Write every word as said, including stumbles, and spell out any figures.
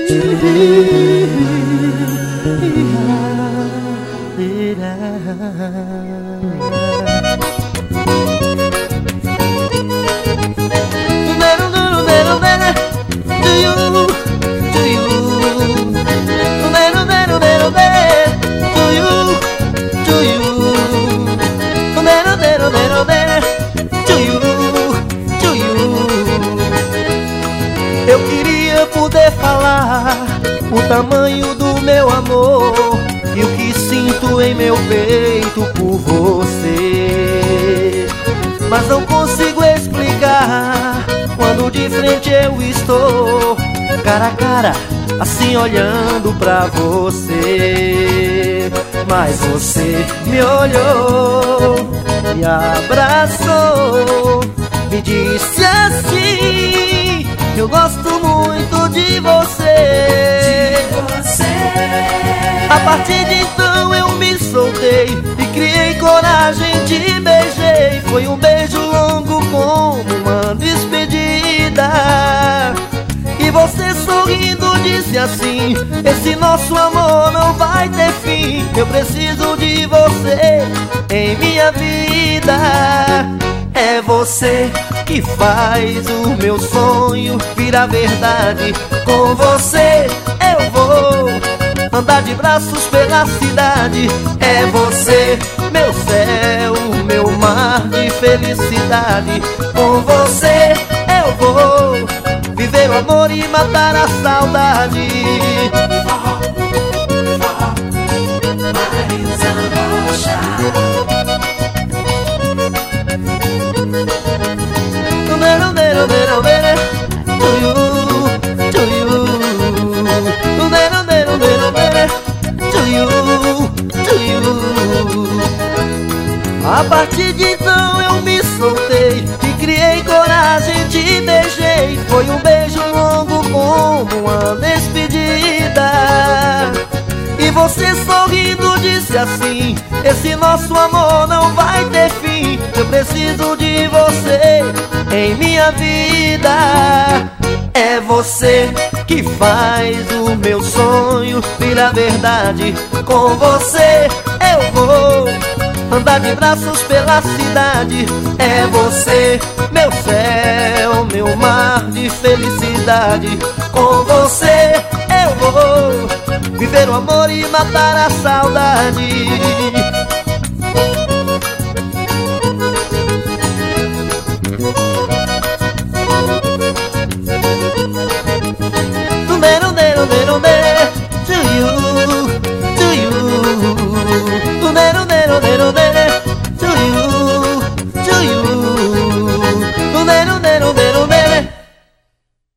Eu queria poder falar o tamanho do meu amor e o que sinto em meu peito por você, mas não consigo explicar quando de frente eu estou, cara a cara, assim olhando pra você. Mas você me olhou, me abraçou, me disse assim: eu gosto muito de você. De você. A partir de então eu me soltei e criei coragem, te beijei. Foi um beijo longo como uma despedida. E você sorrindo disse assim: esse nosso amor não vai ter fim. Eu preciso de você em minha vida. É você que faz o meu sonho virar verdade. Com você eu vou andar de braços pela cidade. É você, meu céu, meu mar de felicidade. Com você eu vou viver o amor e matar a saudade. Marisa Rocha. A partir de então eu me soltei e criei coragem, te beijei. Foi um beijo longo como uma despedida. E você sorrindo disse assim: esse nosso amor não vai ter fim. Eu preciso de você em minha vida. É você que faz o meu sonho virar verdade. Com você eu vou andar de braços pela cidade. É você, meu céu, meu mar de felicidade. Com você eu vou viver o amor e matar a saudade.